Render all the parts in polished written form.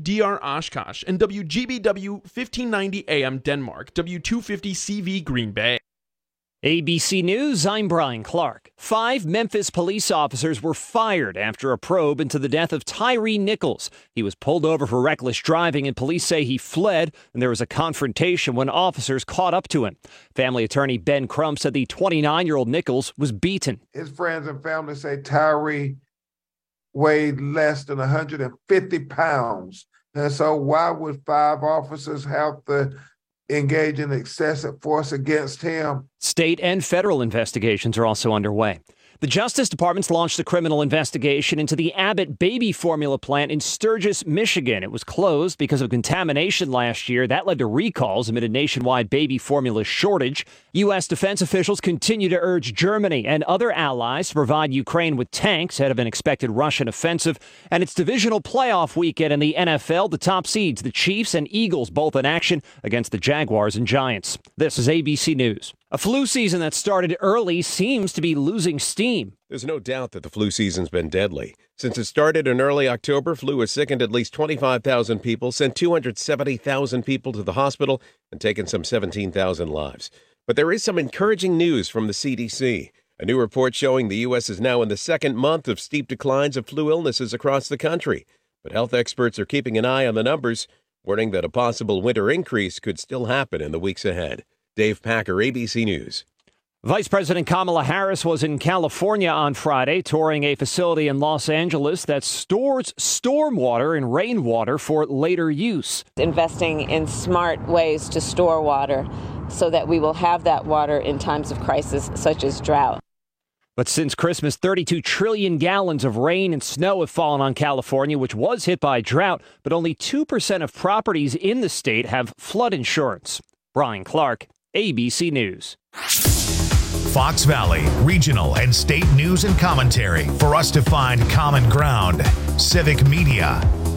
WDR Oshkosh, and WGBW 1590 AM Denmark, W250 CV Green Bay. ABC News, I'm Brian Clark. 5 Memphis police officers were fired after a probe into the death of Tyree Nichols. He was pulled over for reckless driving, and police say he fled, and there was a confrontation when officers caught up to him. Family attorney Ben Crump said the 29-year-old Nichols was beaten. His friends and family say Tyree weighed less than 150 pounds. And so why would 5 officers have to engage in excessive force against him? State and federal investigations are also underway. The Justice Department's launched a criminal investigation into the Abbott baby formula plant in Sturgis, Michigan. It was closed because of contamination last year. That led to recalls amid a nationwide baby formula shortage. U.S. defense officials continue to urge Germany and other allies to provide Ukraine with tanks ahead of an expected Russian offensive. And it's divisional playoff weekend in the NFL. The top seeds, the Chiefs and Eagles, both in action against the Jaguars and Giants. This is ABC News. A flu season that started early seems to be losing steam. There's no doubt that the flu season's been deadly. Since it started in early October, flu has sickened at least 25,000 people, sent 270,000 people to the hospital, and taken some 17,000 lives. But there is some encouraging news from the CDC. A new report showing the U.S. is now in the second month of steep declines of flu illnesses across the country. But health experts are keeping an eye on the numbers, warning that a possible winter increase could still happen in the weeks ahead. Dave Packer, ABC News. Vice President Kamala Harris was in California on Friday, touring a facility in Los Angeles that stores stormwater and rainwater for later use. Investing in smart ways to store water so that we will have that water in times of crisis such as drought. But since Christmas, 32 trillion gallons of rain and snow have fallen on California, which was hit by drought, but only 2% of properties in the state have flood insurance. Brian Clark, ABC News. Fox Valley, regional and state news and commentary for us to find common ground. Civic Media.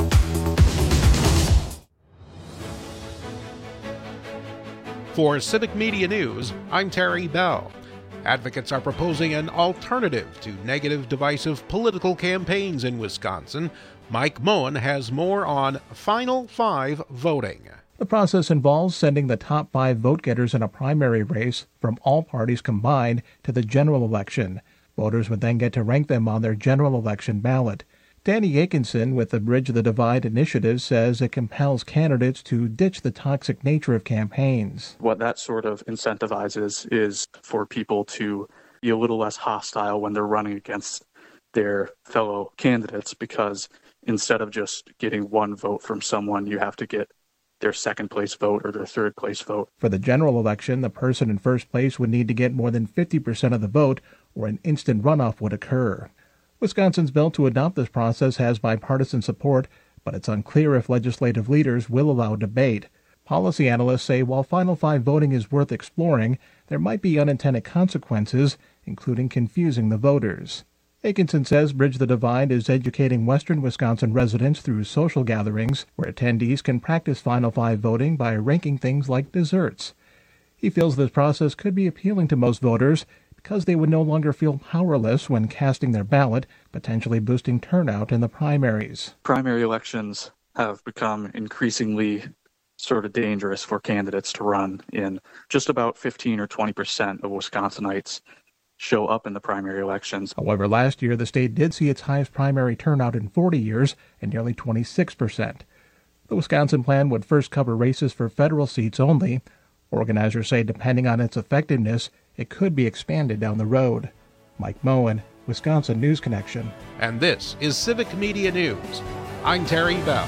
For Civic Media News, I'm Terry Bell. Advocates are proposing an alternative to negative, divisive political campaigns in Wisconsin. Mike Moen has more on Final Five voting. The process involves sending the top 5 vote-getters in a primary race from all parties combined to the general election. Voters would then get to rank them on their general election ballot. Danny Akinson with the Bridge the Divide initiative says it compels candidates to ditch the toxic nature of campaigns. What that sort of incentivizes is for people to be a little less hostile when they're running against their fellow candidates, because instead of just getting one vote from someone, you have to get their second place vote or their third place vote. For the general election, the person in first place would need to get more than 50% of the vote, or an instant runoff would occur. Wisconsin's bill to adopt this process has bipartisan support, but it's unclear if legislative leaders will allow debate. Policy analysts say while Final Five voting is worth exploring, there might be unintended consequences, including confusing the voters. Akinson says Bridge the Divide is educating western Wisconsin residents through social gatherings where attendees can practice Final Five voting by ranking things like desserts. He feels this process could be appealing to most voters because they would no longer feel powerless when casting their ballot, potentially boosting turnout in the primaries. Primary elections have become increasingly sort of dangerous for candidates to run in. Just about 15 or 20% of Wisconsinites show up in the primary elections. However, last year the state did see its highest primary turnout in 40 years at nearly 26%. The Wisconsin plan would first cover races for federal seats only. Organizers say depending on its effectiveness, it could be expanded down the road. Mike Moen, Wisconsin News Connection. And this is Civic Media News. I'm Terry Bell.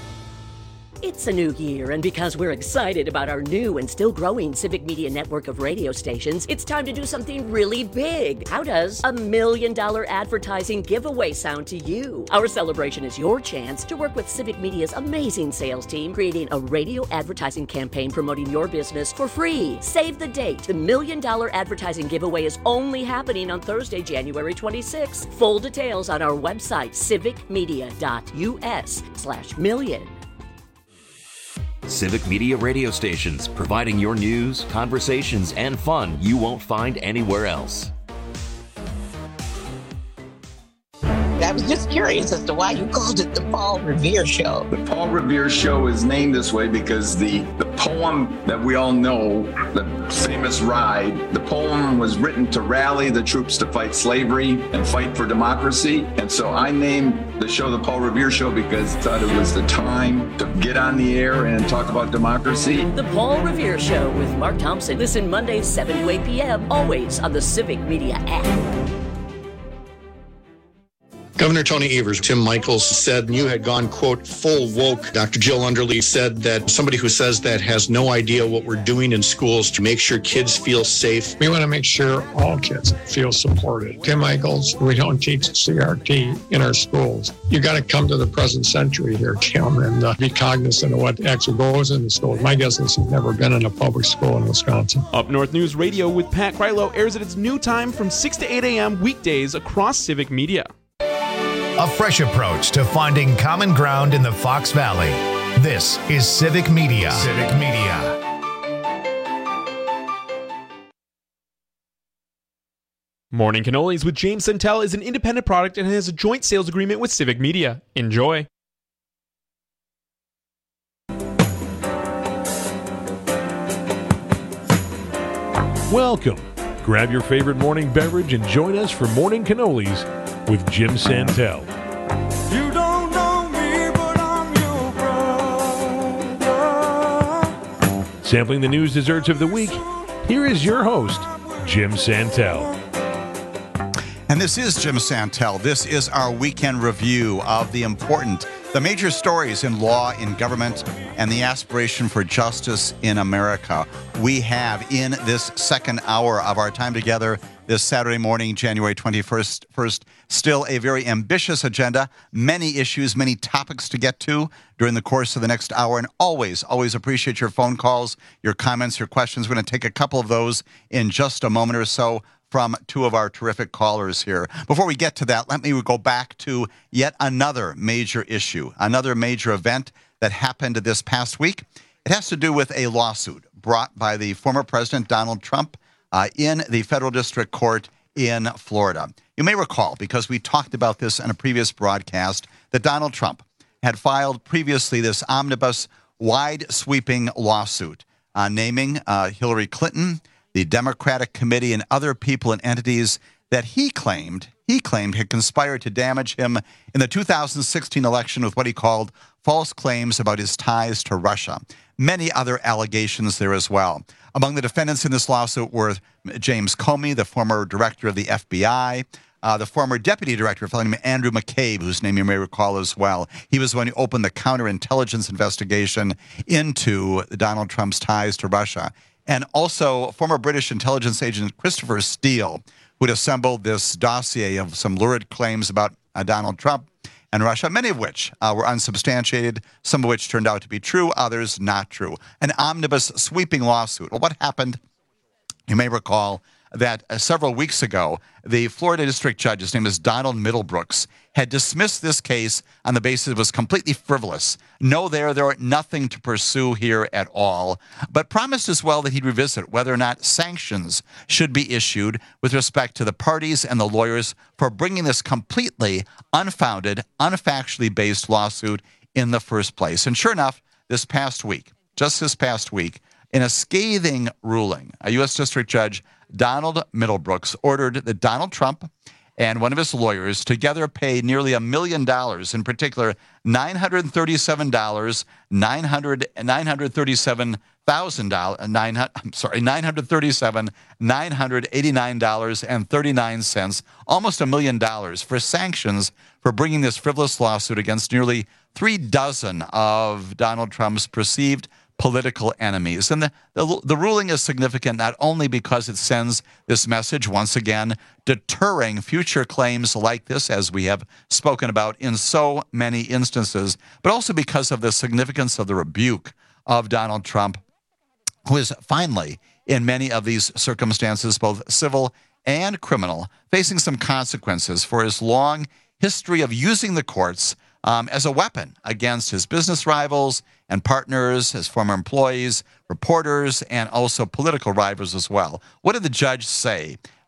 It's a new year, and because we're excited about our new and still growing Civic Media network of radio stations, it's time to do something really big. How does $1 million advertising giveaway sound to you? Our celebration is your chance to work with Civic Media's amazing sales team, creating a radio advertising campaign promoting your business for free. Save the date. The $1 million advertising giveaway is only happening on Thursday, January 26th. Full details on our website, civicmedia.us/million. Civic Media radio stations, providing your news, conversations, and fun you won't find anywhere else. That was just curious as to why you called it the Paul Revere Show. The Paul Revere Show is named this way because the poem that we all know, the famous Ride, the poem was written to rally the troops to fight slavery and fight for democracy. And so I named the show the Paul Revere Show because I thought it was the time to get on the air and talk about democracy. The Paul Revere Show with Mark Thompson. Listen Mondays 7 to 8 p.m. always on the Civic Media app. Governor Tony Evers, Tim Michaels said you had gone, quote, full woke. Dr. Jill Underly said that somebody who says that has no idea what we're doing in schools to make sure kids feel safe. We want to make sure all kids feel supported. Tim Michaels, we don't teach CRT in our schools. You got to come to the present century here, Tim, and be cognizant of what actually goes in the schools. My guess is he's never been in a public school in Wisconsin. Up North News Radio with Pat Krylo airs at its new time from 6 to 8 a.m. weekdays across Civic Media. A fresh approach to finding common ground in the Fox Valley. This is Civic Media. Civic Media. Morning Cannolis with James Santel is an independent product and has a joint sales agreement with Civic Media. Enjoy. Welcome. Grab your favorite morning beverage and join us for Morning Cannolis with Jim Santel. You don't know me, but I'm your brother. Sampling the news desserts of the week, here is your host, Jim Santel. And this is Jim Santel. This is our weekend review of the major stories in law, in government, and the aspiration for justice in America. We have in this second hour of our time together this Saturday morning, January 21st, still a very ambitious agenda, many issues, many topics to get to during the course of the next hour, and always appreciate your phone calls, your comments, your questions. We're going to take a couple of those in just a moment or so from two of our terrific callers here. Before we get to that, let me go back to yet another major issue, another major event that happened this past week. It has to do with a lawsuit brought by the former President Donald Trump in the federal district court in Florida. You may recall, because we talked about this in a previous broadcast, that Donald Trump had filed previously this omnibus wide-sweeping lawsuit naming Hillary Clinton, the Democratic Committee, and other people and entities that he claimed had conspired to damage him in the 2016 election with what he called false claims about his ties to Russia. Many other allegations there as well. Among the defendants in this lawsuit were James Comey, the former director of the FBI, the former deputy director, a fellow named Andrew McCabe, whose name you may recall as well. He was the one who opened the counterintelligence investigation into Donald Trump's ties to Russia. And also former British intelligence agent Christopher Steele, who had assembled this dossier of some lurid claims about Donald Trump and Russia, many of which were unsubstantiated, some of which turned out to be true, others not true. An omnibus sweeping lawsuit. Well, what happened? You may recall that several weeks ago, the Florida district judge, his name is Donald Middlebrooks, had dismissed this case on the basis it was completely frivolous. No, there were nothing to pursue here at all, but promised as well that he'd revisit whether or not sanctions should be issued with respect to the parties and the lawyers for bringing this completely unfounded, unfactually based lawsuit in the first place. And sure enough, just this past week, in a scathing ruling, a U.S. District Judge Donald Middlebrooks ordered that Donald Trump and one of his lawyers together pay nearly $1 million, in particular $937,989.39, almost $1 million for sanctions for bringing this frivolous lawsuit against nearly 36 of Donald Trump's perceived political enemies. And the ruling is significant not only because it sends this message, once again, deterring future claims like this, as we have spoken about in so many instances, but also because of the significance of the rebuke of Donald Trump, who is finally, in many of these circumstances, both civil and criminal, facing some consequences for his long history of using the courts as a weapon against his business rivals and partners, his former employees, reporters, and also political rivals as well. What did the judge say?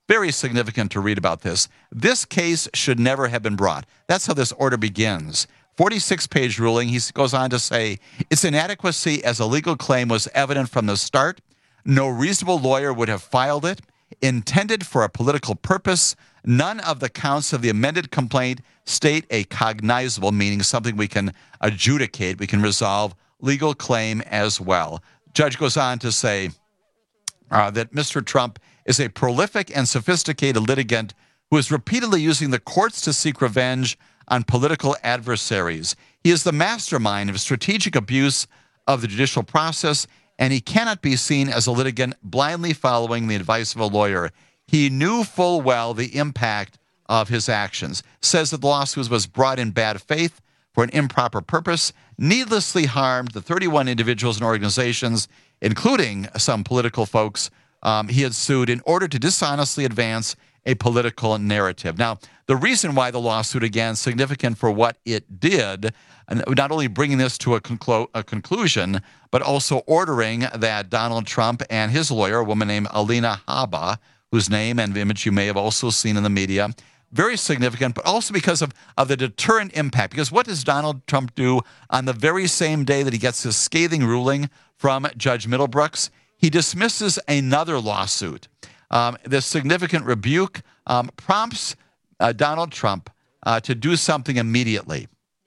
Very significant to read about this. This case should never have been brought. That's how this order begins. 46-page ruling. He goes on to say, its inadequacy as a legal claim was evident from the start. No reasonable lawyer would have filed it. Intended for a political purpose, none of the counts of the amended complaint state a cognizable, meaning something we can adjudicate, we can resolve, legal claim as well. Judge goes on to say that Mr. Trump is a prolific and sophisticated litigant who is repeatedly using the courts to seek revenge on political adversaries. He is the mastermind of strategic abuse of the judicial process, and he cannot be seen as a litigant blindly following the advice of a lawyer. He knew full well the impact of his actions. Says that the lawsuit was brought in bad faith for an improper purpose, needlessly harmed the 31 individuals and organizations, including some political folks he had sued in order to dishonestly advance a political narrative. Now, the reason why the lawsuit, again, significant for what it did, not only bringing this to a conclusion, but also ordering that Donald Trump and his lawyer, a woman named Alina Habba, whose name and image you may have also seen in the media, very significant, but also because of the deterrent impact. Because what does Donald Trump do on the very same day that he gets this scathing ruling from Judge Middlebrooks? He dismisses another lawsuit. This significant rebuke prompts Donald Trump to do something immediately.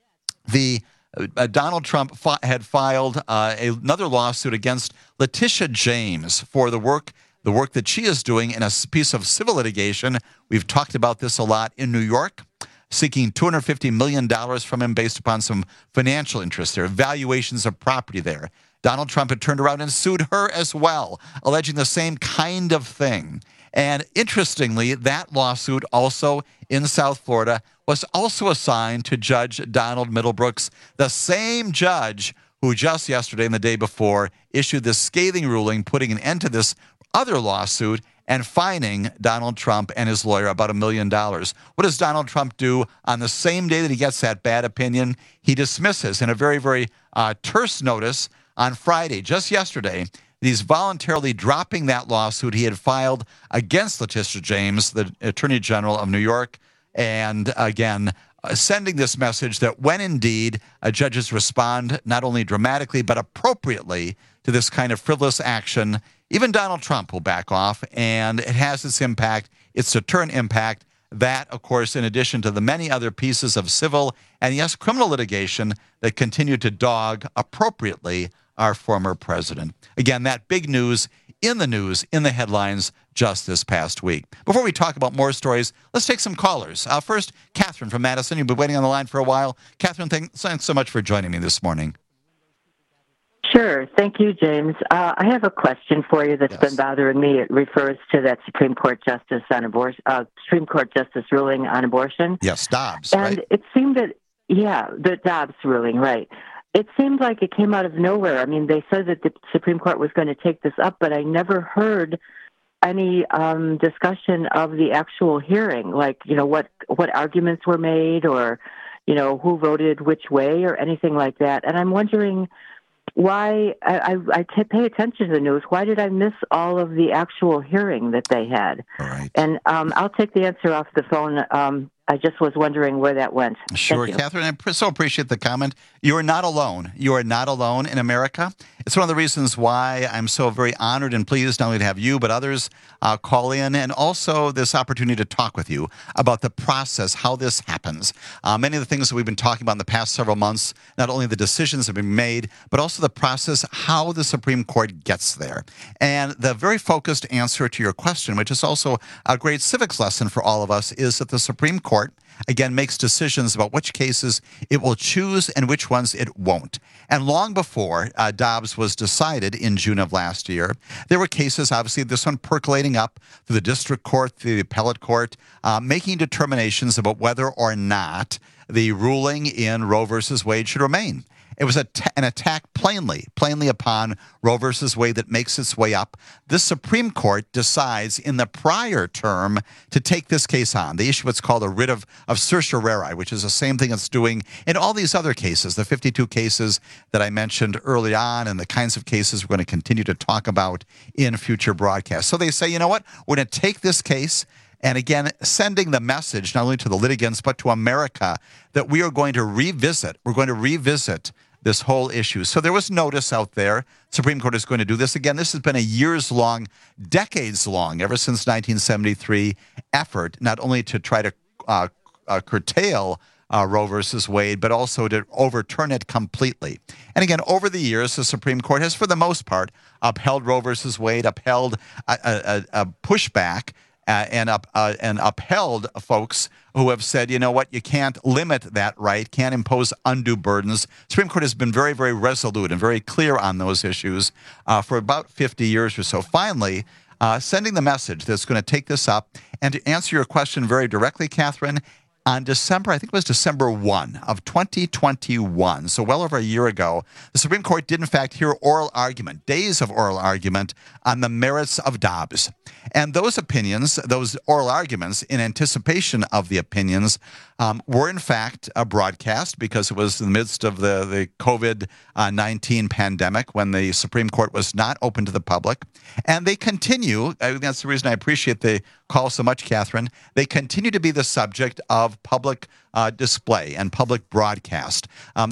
Donald Trump had filed another lawsuit against Letitia James for the work that she is doing in a piece of civil litigation. We've talked about this a lot in New York, seeking $250 million from him based upon some financial interests there, valuations of property there. Donald Trump had turned around and sued her as well, alleging the same kind of thing. And interestingly, that lawsuit also in South Florida was also assigned to Judge Donald Middlebrooks, the same judge who just yesterday and the day before issued this scathing ruling, putting an end to this other lawsuit and fining Donald Trump and his lawyer about $1 million. What does Donald Trump do on the same day that he gets that bad opinion? He dismisses in a very, very terse notice on Friday, just yesterday, he's voluntarily dropping that lawsuit he had filed against Letitia James, the Attorney General of New York, and again, sending this message that when indeed judges respond not only dramatically but appropriately to this kind of frivolous action, even Donald Trump will back off, and it has its impact, its deterrent impact. That, of course, in addition to the many other pieces of civil and, yes, criminal litigation that continue to dog appropriately our former president. Again, that big news, in the headlines just this past week. Before we talk about more stories, let's take some callers. First, Catherine from Madison. You've been waiting on the line for a while. Catherine, thanks so much for joining me this morning. Sure. Thank you, James. I have a question for you that's been bothering me. It refers to that Supreme Court Justice on abortion, Supreme Court Justice ruling on abortion. Yes, Dobbs, and right? It seemed that, the Dobbs ruling, right. It seemed like it came out of nowhere. I mean, they said that the Supreme Court was going to take this up, but I never heard any discussion of the actual hearing, like, what arguments were made or, who voted which way or anything like that. And I'm wondering why I pay attention to the news. Why did I miss all of the actual hearing that they had? All right. And I'll take the answer off the phone. I just was wondering where that went. Sure, Catherine. I so appreciate the comment. You are not alone. You are not alone in America. It's one of the reasons why I'm so very honored and pleased not only to have you, but others call in, and also this opportunity to talk with you about the process, how this happens. Many of the things that we've been talking about in the past several months, not only the decisions that have been made, but also the process, how the Supreme Court gets there. And the very focused answer to your question, which is also a great civics lesson for all of us, is that the Supreme Court, again, makes decisions about which cases it will choose and which ones it won't. And long before Dobbs was decided in June of last year, there were cases, obviously, this one percolating up through the district court, through the appellate court, making determinations about whether or not the ruling in Roe versus Wade should remain. It was an attack plainly upon Roe versus Wade that makes its way up. The Supreme Court decides in the prior term to take this case on. They issue what's called a writ of certiorari, which is the same thing it's doing in all these other cases, the 52 cases that I mentioned early on and the kinds of cases we're going to continue to talk about in future broadcasts. So they say, you know what, we're going to take this case and again, sending the message not only to the litigants but to America that we are going to revisit. We're going to revisit this whole issue. So there was notice out there. Supreme Court is going to do this. Again, this has been a years-long, decades-long, ever since 1973, effort not only to try to curtail Roe versus Wade, but also to overturn it completely. And again, over the years, the Supreme Court has, for the most part, upheld Roe versus Wade, upheld a pushback, and upheld folks who have said, you know what, you can't limit that right, can't impose undue burdens. Supreme Court has been very, very resolute and very clear on those issues for about 50 years or so. Finally, sending the message that's going to take this up. And to answer your question very directly, Catherine, on December 1 of 2021, so well over a year ago, the Supreme Court did in fact hear oral argument, days of oral argument on the merits of Dobbs. And those opinions, those oral arguments in anticipation of the opinions were in fact broadcast because it was in the midst of the COVID-19 pandemic when the Supreme Court was not open to the public. And they continue, that's the reason I appreciate the call so much, Catherine, they continue to be the subject of public display and public broadcast.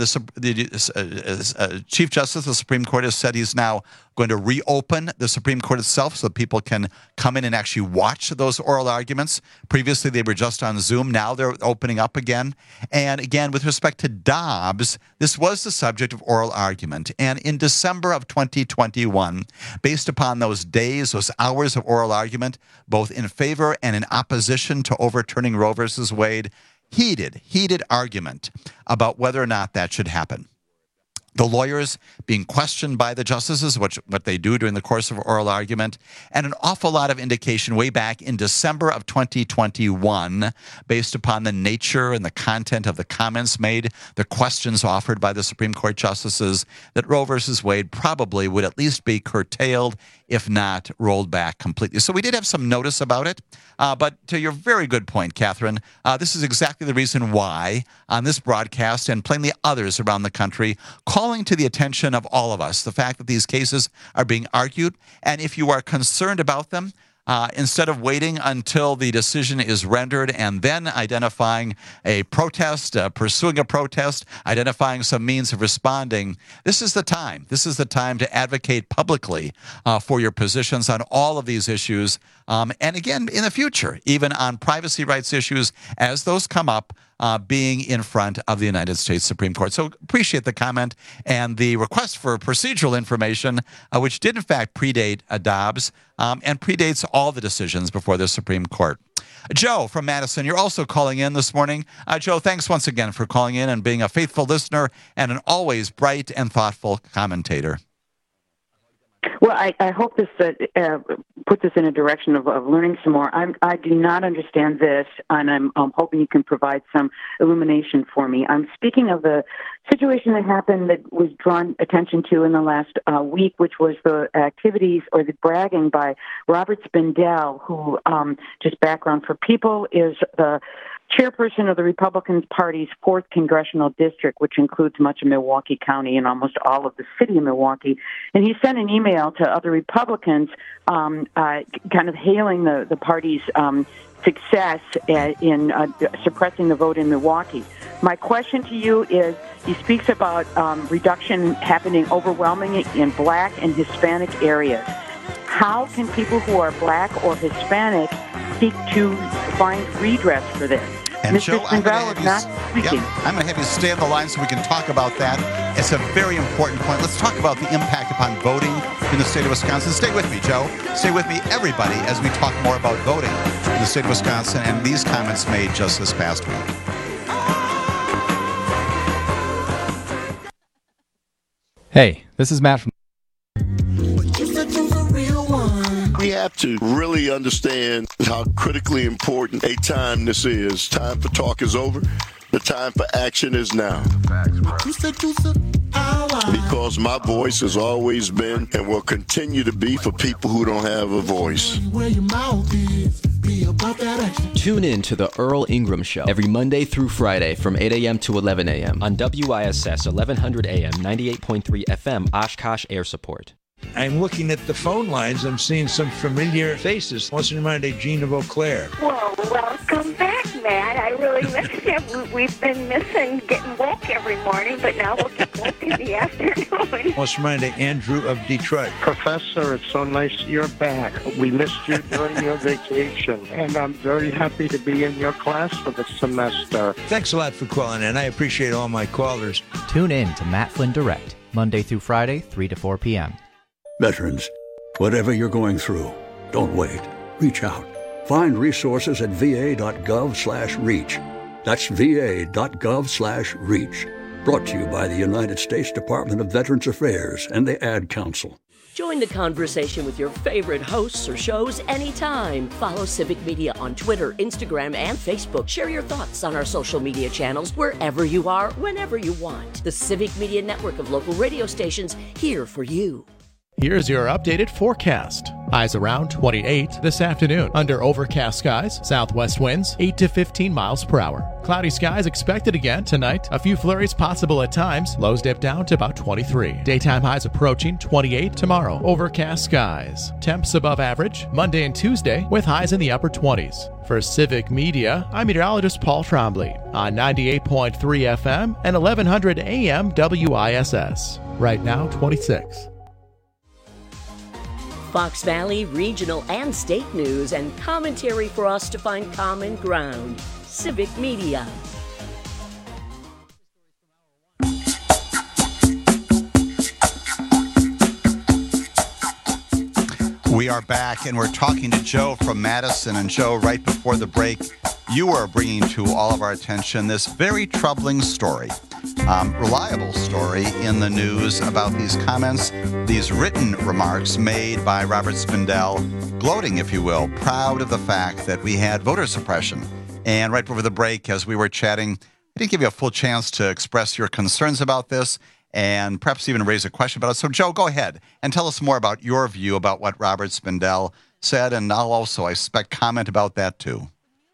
The Chief Justice of the Supreme Court has said he's now going to reopen the Supreme Court itself so that people can come in and actually watch those oral arguments. Previously, they were just on Zoom. Now they're opening up again. And again, with respect to Dobbs, this was the subject of oral argument. And in December of 2021, based upon those days, those hours of oral argument, both in favor and in opposition to overturning Roe versus Wade, heated argument about whether or not that should happen. The lawyers being questioned by the justices, what they do during the course of oral argument, and an awful lot of indication way back in December of 2021, based upon the nature and the content of the comments made, the questions offered by the Supreme Court justices, that Roe versus Wade probably would at least be curtailed, if not rolled back completely. So we did have some notice about it. But to your very good point, Catherine, this is exactly the reason why on this broadcast and plainly others around the country, calling to the attention of all of us the fact that these cases are being argued. And if you are concerned about them, instead of waiting until the decision is rendered and then identifying a protest, pursuing a protest, identifying some means of responding, this is the time. This is the time to advocate publicly for your positions on all of these issues. And again, in the future, even on privacy rights issues, as those come up, being in front of the United States Supreme Court. So appreciate the comment and the request for procedural information, which did in fact predate Dobbs and predates all the decisions before the Supreme Court. Joe from Madison, you're also calling in this morning. Joe, thanks once again for calling in and being a faithful listener and an always bright and thoughtful commentator. Well, I hope this puts us in a direction of learning some more. I do not understand this, and I'm hoping you can provide some illumination for me. I'm speaking of the situation that happened that was drawn attention to in the last week, which was the activities or the bragging by Robert Spindell, who, just background for people, is the chairperson of the Republican Party's 4th Congressional District, which includes much of Milwaukee County and almost all of the city of Milwaukee. And he sent an email to other Republicans kind of hailing the party's success in suppressing the vote in Milwaukee. My question to you is, he speaks about reduction happening overwhelmingly in Black and Hispanic areas. How can people who are Black or Hispanic seek to find redress for this? And Mr. Joe, I'm going is not speaking. to have you stay on the line so we can talk about that. It's a very important point. Let's talk about the impact upon voting in the state of Wisconsin. Stay with me, Joe. Stay with me, everybody, as we talk more about voting in the state of Wisconsin and these comments made just this past week. Hey, this is Matt from... We have to really understand how critically important a time this is. Time for talk is over. The time for action is now. Because my voice has always been and will continue to be for people who don't have a voice. Tune in to the Earl Ingram Show every Monday through Friday from 8 a.m. to 11 a.m. on WISS 1100 AM, 98.3 FM, Oshkosh Air Support. I'm looking at the phone lines. I'm seeing some familiar faces. What's in mind, Jean of Eau Claire? Well, welcome back, Matt. I really miss you. We've been missing getting woke every morning, but now we'll get woke in the afternoon. What's in mind, Andrew of Detroit? Professor, it's so nice you're back. We missed you during your vacation, and I'm very happy to be in your class for the semester. Thanks a lot for calling in. I appreciate all my callers. Tune in to Matt Flynn Direct, Monday through Friday, 3 to 4 p.m. Veterans, whatever you're going through, don't wait. Reach out. Find resources at va.gov/reach. That's va.gov/reach. Brought to you by the United States Department of Veterans Affairs and the Ad Council. Join the conversation with your favorite hosts or shows anytime. Follow Civic Media on Twitter, Instagram, and Facebook. Share your thoughts on our social media channels wherever you are, whenever you want. The Civic Media network of local radio stations here for you. Here's your updated forecast. Highs around 28 this afternoon. Under overcast skies, southwest winds 8 to 15 miles per hour. Cloudy skies expected again tonight. A few flurries possible at times. Lows dip down to about 23. Daytime highs approaching 28 tomorrow. Overcast skies. Temps above average Monday and Tuesday with highs in the upper 20s. For Civic Media, I'm meteorologist Paul Trombley on 98.3 FM and 1100 AM WISS. Right now, 26. Fox Valley regional and state news and commentary for us to find common ground. Civic Media. We are back, and we're talking to Joe from Madison. And Joe, right before the break, you were bringing to all of our attention this very troubling story, reliable story in the news about these comments, these written remarks made by Robert Spindell, gloating, if you will, proud of the fact that we had voter suppression. And right before the break, as we were chatting, I didn't give you a full chance to express your concerns about this and perhaps even raise a question about it. So, Joe, go ahead and tell us more about your view about what Robert Spindell said, and I'll also, I suspect, comment about that too.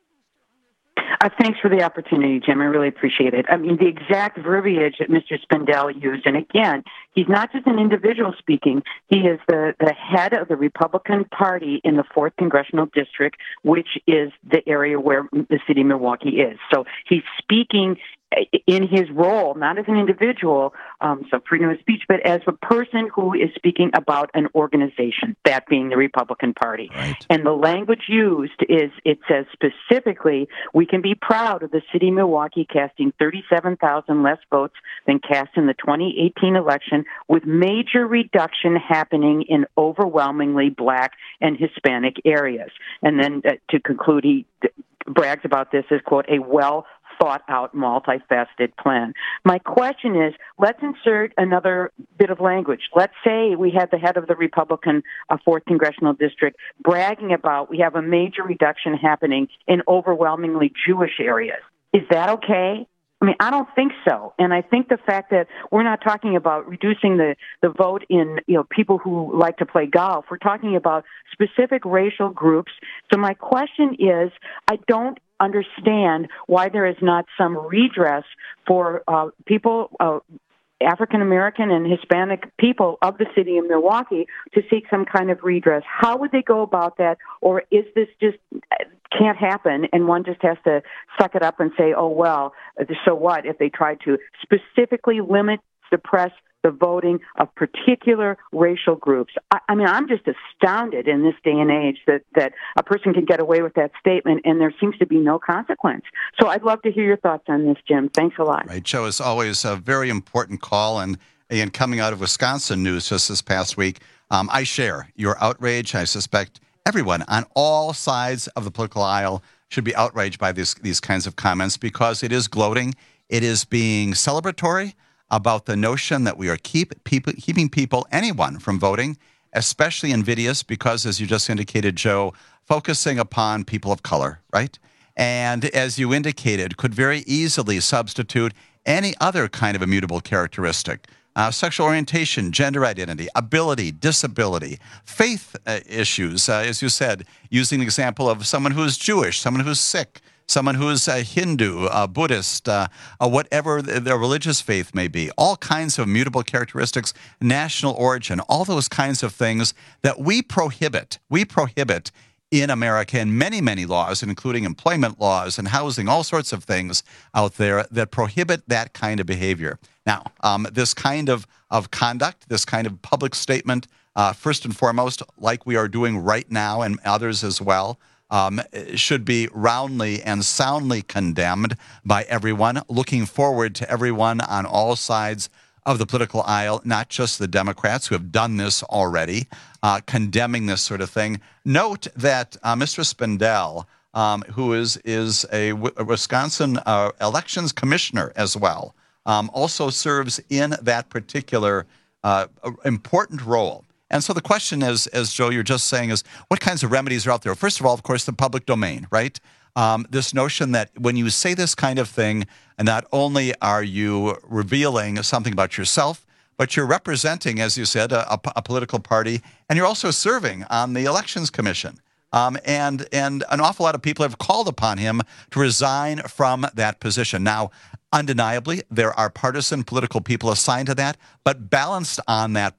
Thanks for the opportunity, Jim. I really appreciate it. I mean, the exact verbiage that Mr. Spindell used, and again, he's not just an individual speaking. He is the head of the Republican Party in the 4th Congressional District, which is the area where the city of Milwaukee is. So he's speaking in his role, not as an individual, so freedom of speech, but as a person who is speaking about an organization, that being the Republican Party. Right. And the language used is, it says specifically, we can be proud of the city of Milwaukee casting 37,000 less votes than cast in the 2018 election, with major reduction happening in overwhelmingly Black and Hispanic areas. And then to conclude, he brags about this as, quote, a well-thought-out, multifaceted plan. My question is, let's insert another bit of language. Let's say we had the head of the Republican 4th Congressional District bragging about we have a major reduction happening in overwhelmingly Jewish areas. Is that okay? I mean, I don't think so. And I think the fact that we're not talking about reducing the vote in, people who like to play golf. We're talking about specific racial groups. So my question is, I don't understand why there is not some redress for people, African American and Hispanic people of the city of Milwaukee, to seek some kind of redress. How would they go about that? Or is this just can't happen and one just has to suck it up and say, oh, well, so what if they try to specifically limit, suppress the voting of particular racial groups? I mean, I'm just astounded in this day and age that a person can get away with that statement and there seems to be no consequence. So I'd love to hear your thoughts on this, Jim. Thanks a lot. Right, Joe, is always a very important call. And coming out of Wisconsin news just this past week, I share your outrage. I suspect everyone on all sides of the political aisle should be outraged by these kinds of comments, because it is gloating. It is being celebratory about the notion that we are keeping people, anyone, from voting, especially invidious because, as you just indicated, Joe, focusing upon people of color, right? and as you indicated, could very easily substitute any other kind of immutable characteristic. Sexual orientation, gender identity, ability, disability, faith issues, as you said, using the example of someone who is Jewish, someone who's sick, someone who is a Hindu, Buddhist, whatever their religious faith may be, all kinds of immutable characteristics, national origin, all those kinds of things that we prohibit in America in many, many laws, including employment laws and housing, all sorts of things out there that prohibit that kind of behavior. Now, this kind of conduct, this kind of public statement, first and foremost, like we are doing right now and others as well, should be roundly and soundly condemned by everyone. Looking forward to everyone on all sides of the political aisle, not just the Democrats who have done this already, condemning this sort of thing. Note that Mr. Spindell, who is a Wisconsin elections commissioner as well, also serves in that particular important role. And so the question is, as Joe, you're just saying, is what kinds of remedies are out there? First of all, of course, the public domain, right? This notion that when you say this kind of thing, not only are you revealing something about yourself, but you're representing, as you said, a political party, and you're also serving on the Elections Commission. And an awful lot of people have called upon him to resign from that position. Now, undeniably, there are partisan political people assigned to that, but balanced on that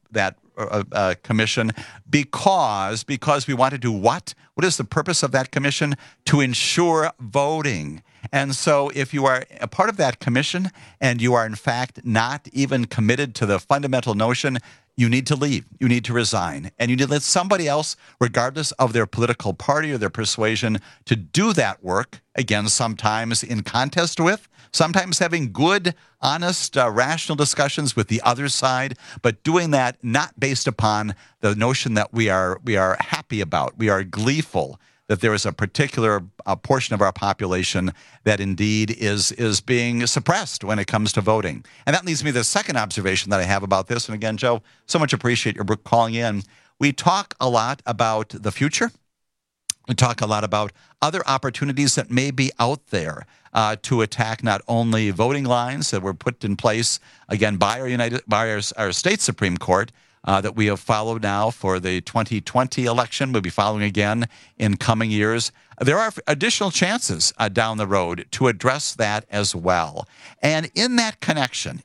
commission because we want to do what? What is the purpose of that commission? To ensure voting. And so if you are a part of that commission and you are in fact not even committed to the fundamental notion, you need to leave. You need to resign. And you need to let somebody else, regardless of their political party or their persuasion, to do that work, again, sometimes in contest with, sometimes having good, honest, rational discussions with the other side, but doing that not based upon the notion that we are happy about, we are gleeful that there is a particular portion of our population that indeed is being suppressed when it comes to voting. And that leads me to the second observation that I have about this. And again, Joe, so much appreciate your calling in. We talk a lot about the future. We talk a lot about other opportunities that may be out there to attack not only voting lines that were put in place, again, by our state Supreme Court, that we have followed now for the 2020 election. We'll be following again in coming years. There are additional chances down the road to address that as well. And in that connection,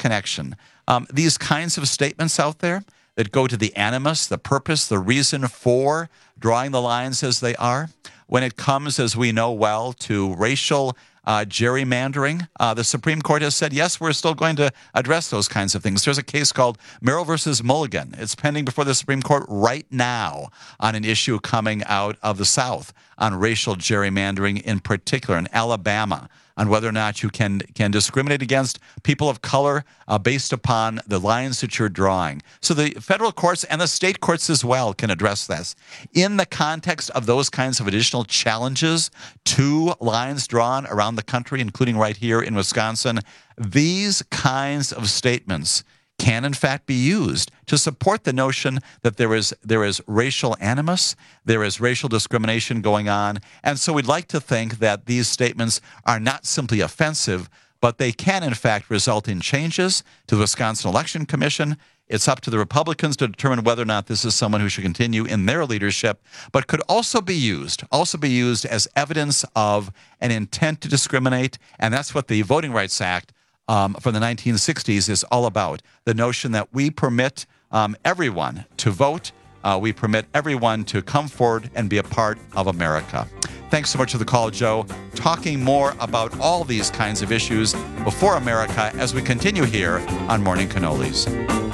these kinds of statements out there that go to the animus, the purpose, the reason for drawing the lines as they are, when it comes, as we know well, to racial gerrymandering, the Supreme Court has said, yes, we're still going to address those kinds of things. There's a case called Merrill versus Mulligan. It's pending before the Supreme Court right now on an issue coming out of the South on racial gerrymandering, in particular in Alabama, on whether or not you can discriminate against people of color based upon the lines that you're drawing. So the federal courts and the state courts as well can address this. In the context of those kinds of additional challenges to lines drawn around the country, including right here in Wisconsin, these kinds of statements can in fact be used to support the notion that there is racial animus, there is racial discrimination going on. And so we'd like to think that these statements are not simply offensive, but they can in fact result in changes to the Wisconsin Election Commission. It's up to the Republicans to determine whether or not this is someone who should continue in their leadership, but could also be used as evidence of an intent to discriminate. And that's what the Voting Rights Act from the 1960s is all about. The notion that we permit everyone to vote, we permit everyone to come forward and be a part of America. Thanks so much for the call, Joe. Talking more about all these kinds of issues before America as we continue here on Morning Cannolis.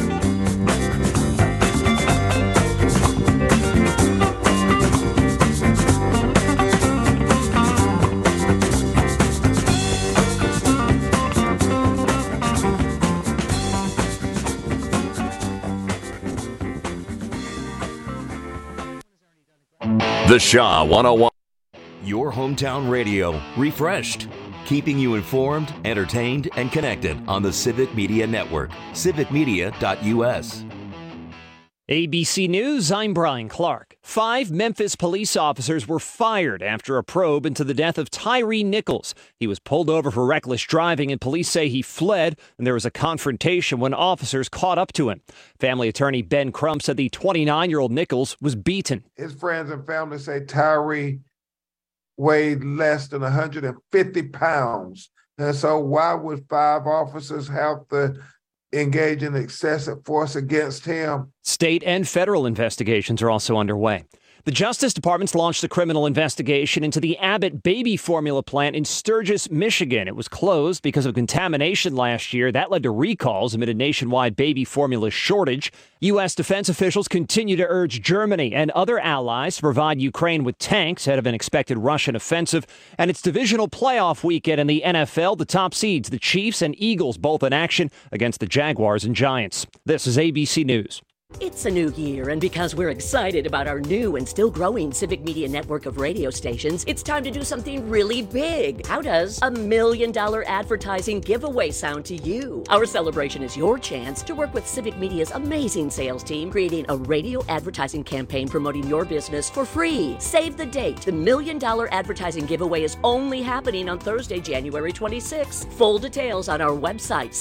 The Shaw 101. Your hometown radio, refreshed. Keeping you informed, entertained, and connected on the Civic Media Network. civicmedia.us. ABC News, I'm Brian Clark. 5 Memphis police officers were fired after a probe into the death of Tyree Nichols. He was pulled over for reckless driving, and police say he fled, and there was a confrontation when officers caught up to him. Family attorney Ben Crump said the 29-year-old Nichols was beaten. His friends and family say Tyree weighed less than 150 pounds. And so why would 5 officers have to engage in excessive force against him? State and federal investigations are also underway. The Justice Department's launched a criminal investigation into the Abbott baby formula plant in Sturgis, Michigan. It was closed because of contamination last year. That led to recalls amid a nationwide baby formula shortage. U.S. defense officials continue to urge Germany and other allies to provide Ukraine with tanks ahead of an expected Russian offensive. And it's divisional playoff weekend in the NFL. The top seeds, the Chiefs and Eagles, both in action against the Jaguars and Giants. This is ABC News. It's a new year, and because we're excited about our new and still growing Civic Media network of radio stations, it's time to do something really big. How does a $1 million advertising giveaway sound to you? Our celebration is your chance to work with Civic Media's amazing sales team, creating a radio advertising campaign promoting your business for free. Save the date. The $1 million advertising giveaway is only happening on Thursday, January 26th. Full details on our website,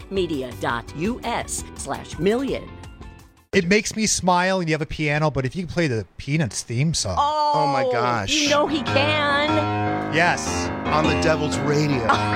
civicmedia.us/million. It makes me smile, and you have a piano, but if you can play the Peanuts theme song. Oh my gosh. You know he can. Yes. On the Devil's Radio.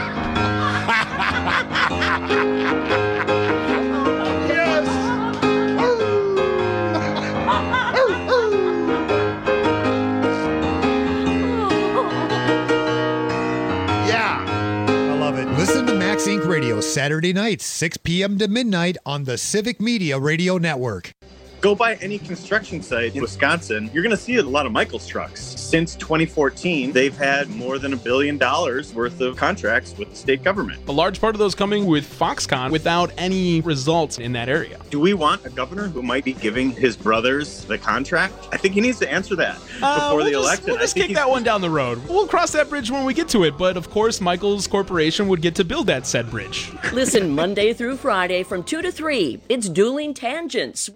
Listen to Max Inc. Radio Saturday nights, 6 p.m. to midnight on the Civic Media Radio Network. Go by any construction site in Wisconsin, you're going to see a lot of Michaels trucks. Since 2014, they've had more than $1 billion worth of contracts with the state government. A large part of those coming with Foxconn without any results in that area. Do we want a governor who might be giving his brothers the contract? I think he needs to answer that before the election. We'll just kick that one down the road. We'll cross that bridge when we get to it. But of course, Michaels Corporation would get to build that said bridge. Listen Monday through Friday from 2 to 3. It's Dueling Tangents.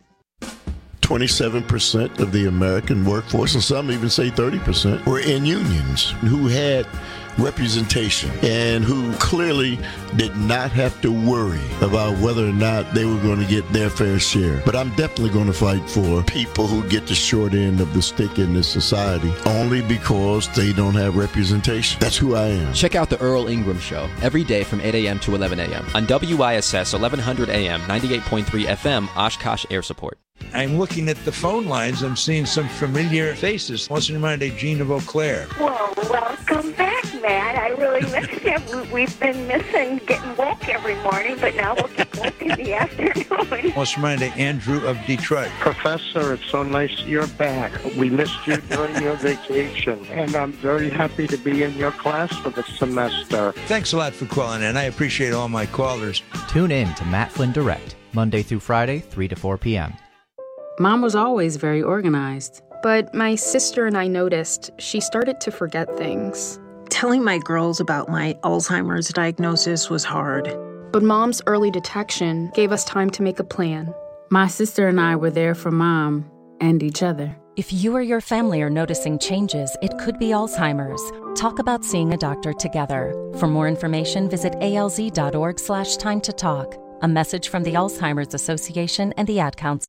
27% of the American workforce, and some even say 30%, were in unions who had representation and who clearly did not have to worry about whether or not they were going to get their fair share. But I'm definitely going to fight for people who get the short end of the stick in this society only because they don't have representation. That's who I am. Check out the Earl Ingram Show every day from 8 a.m. to 11 a.m. on WISS 1100 AM, 98.3 FM, Oshkosh Air Support. I'm looking at the phone lines. I'm seeing some familiar faces. What's in mind, Gene of Eau Claire? Well, welcome back, Matt. I really missed you. We've been missing getting woke every morning, but now we'll get woke in the afternoon. What's in mind, Andrew of Detroit? Professor, it's so nice you're back. We missed you during your vacation, and I'm very happy to be in your class for the semester. Thanks a lot for calling in. I appreciate all my callers. Tune in to Matt Flynn Direct, Monday through Friday, 3 to 4 p.m. Mom was always very organized. But my sister and I noticed she started to forget things. Telling my girls about my Alzheimer's diagnosis was hard. But Mom's early detection gave us time to make a plan. My sister and I were there for Mom and each other. If you or your family are noticing changes, it could be Alzheimer's. Talk about seeing a doctor together. For more information, visit alz.org/time to talk. A message from the Alzheimer's Association and the Ad Council.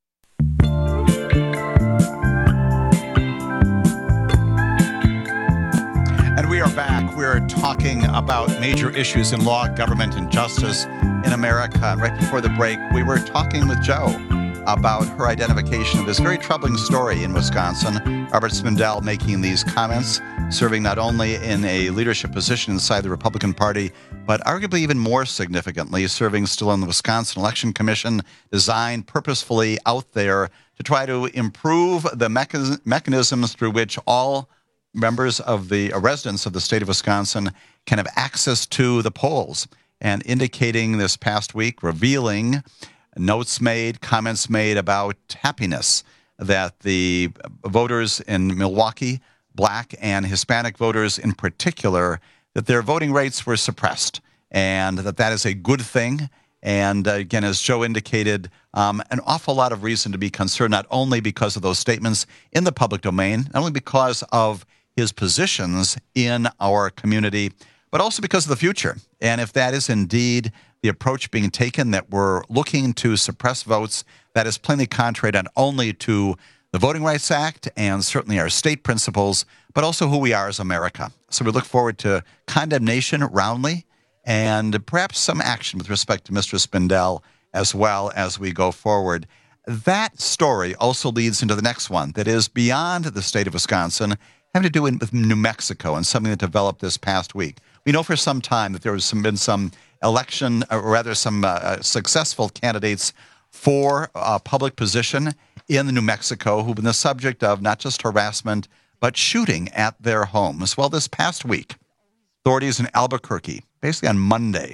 And we are back. We're talking about major issues in law, government, and justice in America. Right before the break, we were talking with Joe about her identification of this very troubling story in Wisconsin. Robert Spindell making these comments, serving not only in a leadership position inside the Republican Party, but arguably even more significantly, serving still on the Wisconsin Election Commission, designed purposefully out there to try to improve the mechanisms through which all members of the residents of the state of Wisconsin can have access to the polls, and indicating this past week, revealing notes made, comments made about happiness that the voters in Milwaukee, Black and Hispanic voters in particular, that their voting rates were suppressed, and that is a good thing, And again, as Joe indicated, an awful lot of reason to be concerned, not only because of those statements in the public domain, not only because of his positions in our community, but also because of the future. And if that is indeed the approach being taken, that we're looking to suppress votes, that is plainly contrary not only to the Voting Rights Act and certainly our state principles, but also who we are as America. So we look forward to condemnation roundly and perhaps some action with respect to Mr. Spindell as well as we go forward. That story also leads into the next one that is beyond the state of Wisconsin, having to do with New Mexico and something that developed this past week. We know for some time that there has been some election, or rather some successful candidates for public position in New Mexico who've been the subject of not just harassment, but shooting at their homes. Well, this past week, authorities in Albuquerque, basically on Monday,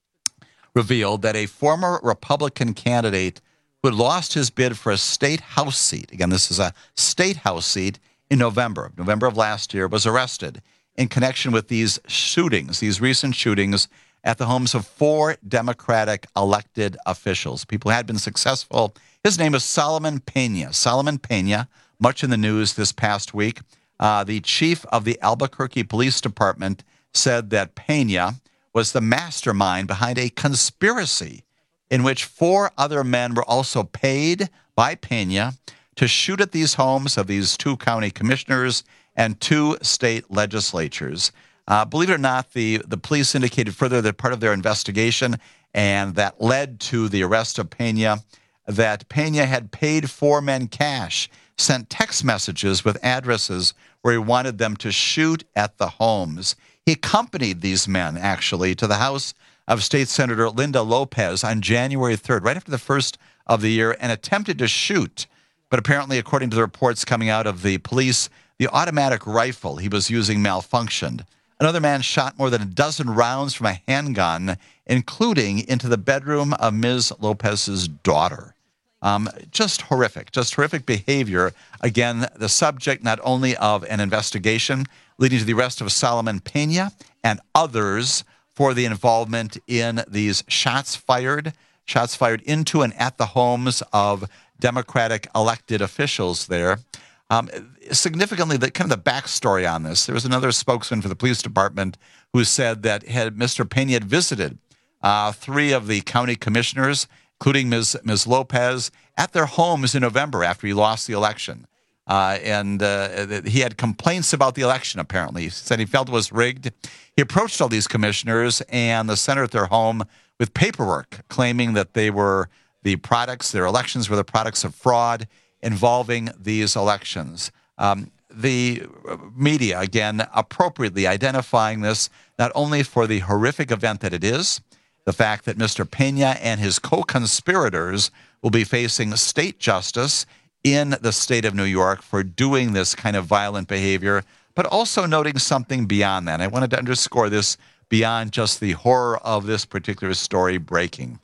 revealed that a former Republican candidate who had lost his bid for a state house seat, again, this is a state house seat, in November of last year, was arrested in connection with these shootings, these recent shootings at the homes of 4 Democratic elected officials, people who had been successful. His name is Solomon Pena. Solomon Pena, much in the news this past week. The chief of the Albuquerque Police Department said that Pena was the mastermind behind a conspiracy in which 4 other men were also paid by Pena to shoot at these homes of these 2 county commissioners and 2 state legislatures. Believe it or not, the police indicated further that part of their investigation, and that led to the arrest of Pena, that Pena had paid 4 men cash, sent text messages with addresses where he wanted them to shoot at the homes. He accompanied these men, actually, to the house of State Senator Linda Lopez on January 3rd, right after the first of the year, and attempted to shoot. But apparently, according to the reports coming out of the police, the automatic rifle he was using malfunctioned. Another man shot more than a dozen rounds from a handgun, including into the bedroom of Ms. Lopez's daughter. Just horrific behavior. Again, the subject not only of an investigation leading to the arrest of Solomon Pena and others for the involvement in these shots fired into and at the homes of Democratic elected officials there. Significantly, the backstory on this, there was another spokesman for the police department who said that had Mr. Pena had visited 3 of the county commissioners, including Ms. Lopez, at their homes in November after he lost the election. And he had complaints about the election, apparently. He said he felt it was rigged. He approached all these commissioners and the center at their home with paperwork claiming that their elections were the products of fraud involving these elections. The media, again, appropriately identifying this not only for the horrific event that it is, the fact that Mr. Pena and his co-conspirators will be facing state justice in the state of New York for doing this kind of violent behavior, but also noting something beyond that. I wanted to underscore this beyond just the horror of this particular story breaking.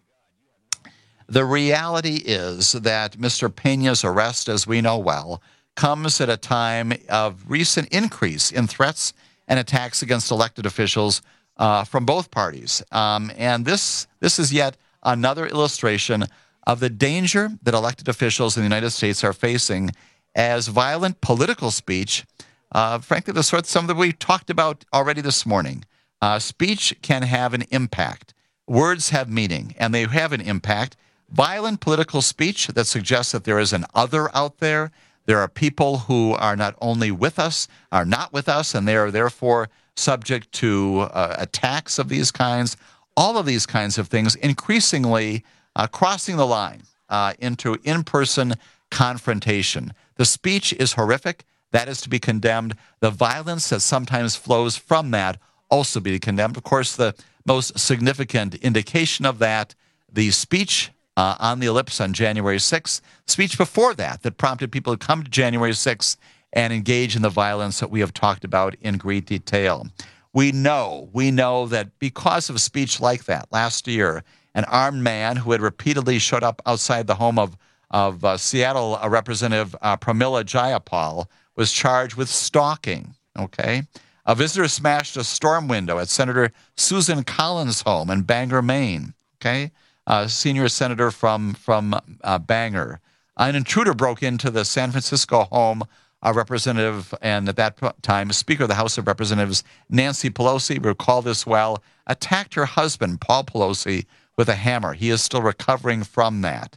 The reality is that Mr. Pena's arrest, as we know well, comes at a time of recent increase in threats and attacks against elected officials from both parties. And this is yet another illustration of the danger that elected officials in the United States are facing as violent political speech, frankly, the sort some that we talked about already this morning. Speech can have an impact. Words have meaning, and they have an impact. Violent political speech that suggests that there is an other out there. There are people who are not only with us, are not with us, and they are therefore subject to attacks of these kinds. All of these kinds of things increasingly crossing the line into in-person confrontation. The speech is horrific. That is to be condemned. The violence that sometimes flows from that also be condemned. Of course, the most significant indication of that, the speech on the ellipse on January 6th, speech before that prompted people to come to January 6th and engage in the violence that we have talked about in great detail. We know that because of speech like that, last year, an armed man who had repeatedly showed up outside the home of Seattle Representative Pramila Jayapal was charged with stalking, okay? A visitor smashed a storm window at Senator Susan Collins' home in Bangor, Maine, okay? senior senator from Bangor. An intruder broke into the San Francisco home of Representative, and at that time, Speaker of the House of Representatives Nancy Pelosi, recall this well, attacked her husband, Paul Pelosi, with a hammer. He is still recovering from that.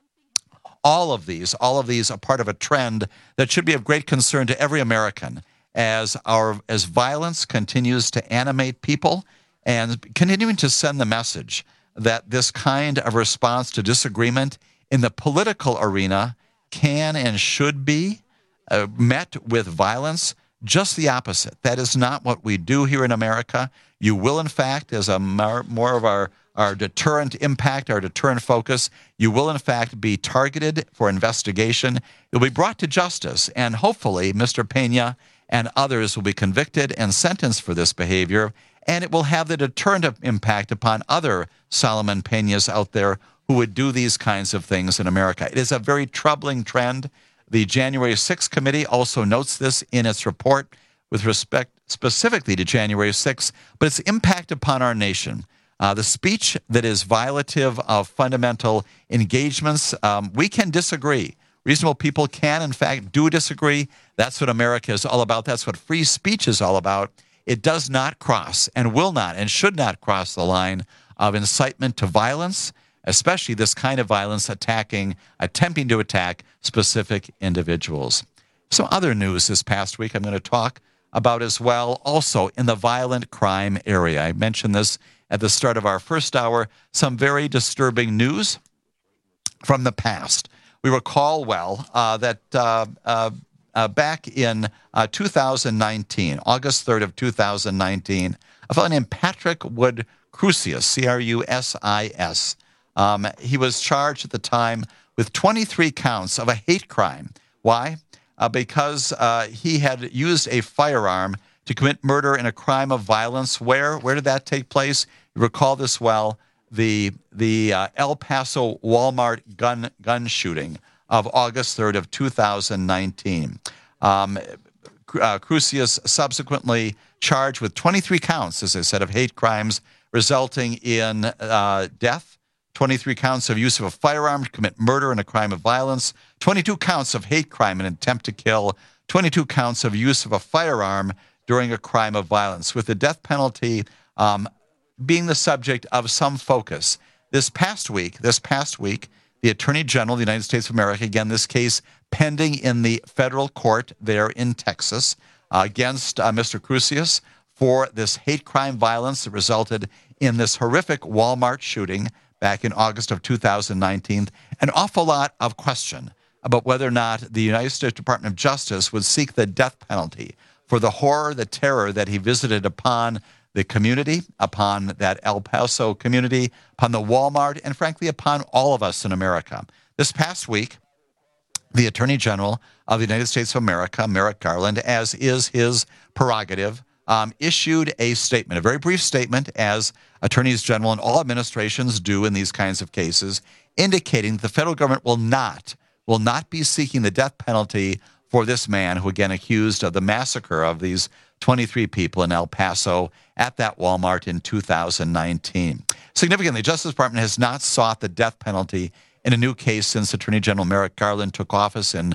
All of these are part of a trend that should be of great concern to every American as violence continues to animate people and continuing to send the message that this kind of response to disagreement in the political arena can and should be met with violence. Just the opposite. That is not what we do here in America. You will, in fact, as a more of our deterrent impact, our deterrent focus, you will, in fact, be targeted for investigation. You'll be brought to justice, and hopefully Mr. Pena and others will be convicted and sentenced for this behavior, and it will have the deterrent impact upon other Solomon Penas out there who would do these kinds of things in America. It is a very troubling trend. The January 6th committee also notes this in its report with respect specifically to January 6th, but its impact upon our nation. The speech that is violative of fundamental engagements, we can disagree. Reasonable people can, in fact, do disagree. That's what America is all about. That's what free speech is all about. It does not cross and will not and should not cross the line of incitement to violence, especially this kind of violence attempting to attack specific individuals. Some other news this past week I'm going to talk about as well, also in the violent crime area. I mentioned this at the start of our first hour, some very disturbing news from the past. We recall well that back in 2019, August 3rd of 2019, a fellow named Patrick Wood Crusius, C-R-U-S-I-S, he was charged at the time with 23 counts of a hate crime. Why? Because he had used a firearm to commit murder in a crime of violence. Where did that take place? You recall this well, the El Paso Walmart gun shooting of August 3rd of 2019. Crusius subsequently charged with 23 counts, as I said, of hate crimes resulting in death, 23 counts of use of a firearm to commit murder in a crime of violence, 22 counts of hate crime and attempt to kill, 22 counts of use of a firearm during a crime of violence, with the death penalty being the subject of some focus. This past week, the Attorney General of the United States of America, again, this case pending in the federal court there in Texas against Mr. Crusius for this hate crime violence that resulted in this horrific Walmart shooting back in August of 2019. An awful lot of question about whether or not the United States Department of Justice would seek the death penalty for the horror, the terror that he visited upon the community, upon that El Paso community, upon the Walmart, and frankly, upon all of us in America. This past week, the Attorney General of the United States of America, Merrick Garland, as is his prerogative, issued a statement, a very brief statement, as attorneys general and all administrations do in these kinds of cases, indicating that the federal government will not be seeking the death penalty for this man who, again, accused of the massacre of these 23 people in El Paso at that Walmart in 2019. Significantly, the Justice Department has not sought the death penalty in a new case since Attorney General Merrick Garland took office in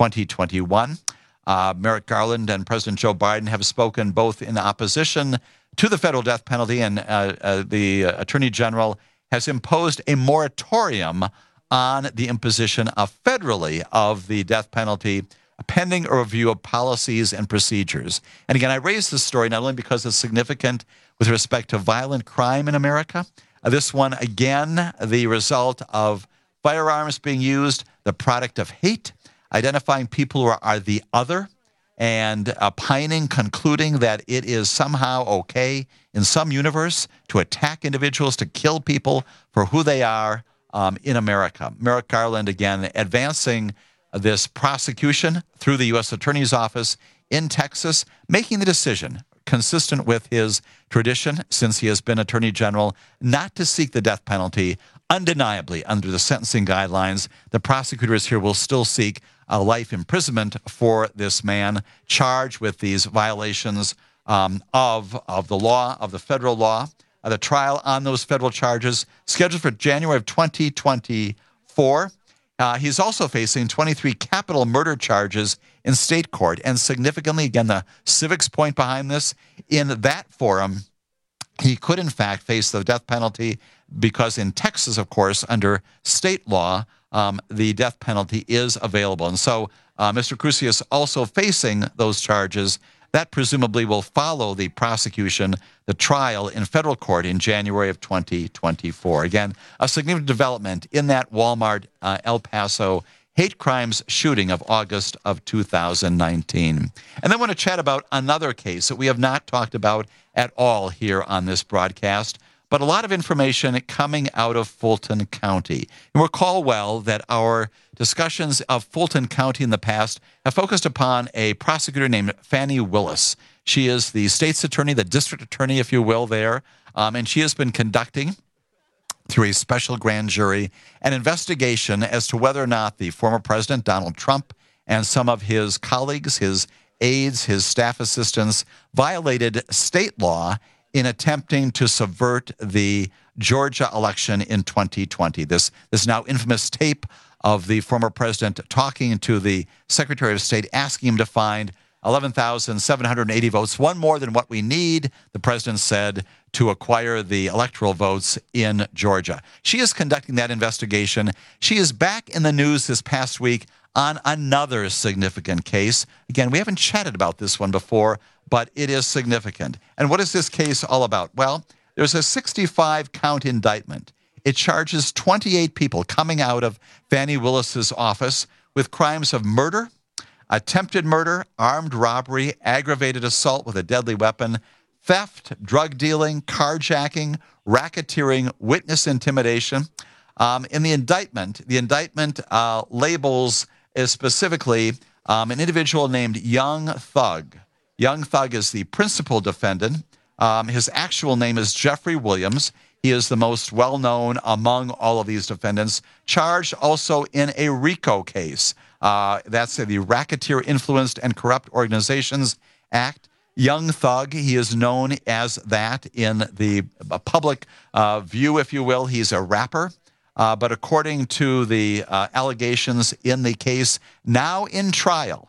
2021. Merrick Garland and President Joe Biden have spoken both in opposition to the federal death penalty, and the Attorney General has imposed a moratorium on the imposition federally of the death penalty, pending a review of policies and procedures. And again, I raise this story not only because it's significant with respect to violent crime in America. This one, again, the result of firearms being used, the product of hate, identifying people who are the other, and concluding that it is somehow okay in some universe to attack individuals, to kill people for who they are in America. Merrick Garland, again, advancing this prosecution through the U.S. Attorney's Office in Texas, making the decision consistent with his tradition since he has been Attorney General not to seek the death penalty. Undeniably, under the sentencing guidelines, the prosecutors here will still seek a life imprisonment for this man charged with these violations of the law, of the federal law, The trial on those federal charges scheduled for January of 2024. He's also facing 23 capital murder charges in state court. And significantly, again, the civics point behind this, in that forum, he could, in fact, face the death penalty because in Texas, of course, under state law, the death penalty is available. And so Mr. Crusius also facing those charges. That presumably will follow the prosecution, the trial in federal court in January of 2024. Again, a significant development in that Walmart El Paso hate crimes shooting of August of 2019. And then I want to chat about another case that we have not talked about at all here on this broadcast, but a lot of information coming out of Fulton County. And recall well that our discussions of Fulton County in the past have focused upon a prosecutor named Fani Willis. She is the state's attorney, the district attorney, if you will, there, and she has been conducting, through a special grand jury, an investigation as to whether or not the former president, Donald Trump, and some of his colleagues, his aides, his staff assistants, violated state law in attempting to subvert the Georgia election in 2020. This now infamous tape of the former president talking to the Secretary of State, asking him to find 11,780 votes, one more than what we need, the president said, to acquire the electoral votes in Georgia. She is conducting that investigation. She is back in the news this past week on another significant case. Again, we haven't chatted about this one before, but it is significant. And what is this case all about? Well, there's a 65-count indictment. It charges 28 people coming out of Fani Willis's office with crimes of murder, attempted murder, armed robbery, aggravated assault with a deadly weapon, theft, drug dealing, carjacking, racketeering, witness intimidation. In the indictment labels specifically an individual named Young Thug. Young Thug is the principal defendant. His actual name is Jeffrey Williams. He is the most well-known among all of these defendants, charged also in a RICO case. That's the Racketeer Influenced and Corrupt Organizations Act. Young Thug, he is known as that in the public view, if you will. He's a rapper. But according to the allegations in the case, now in trial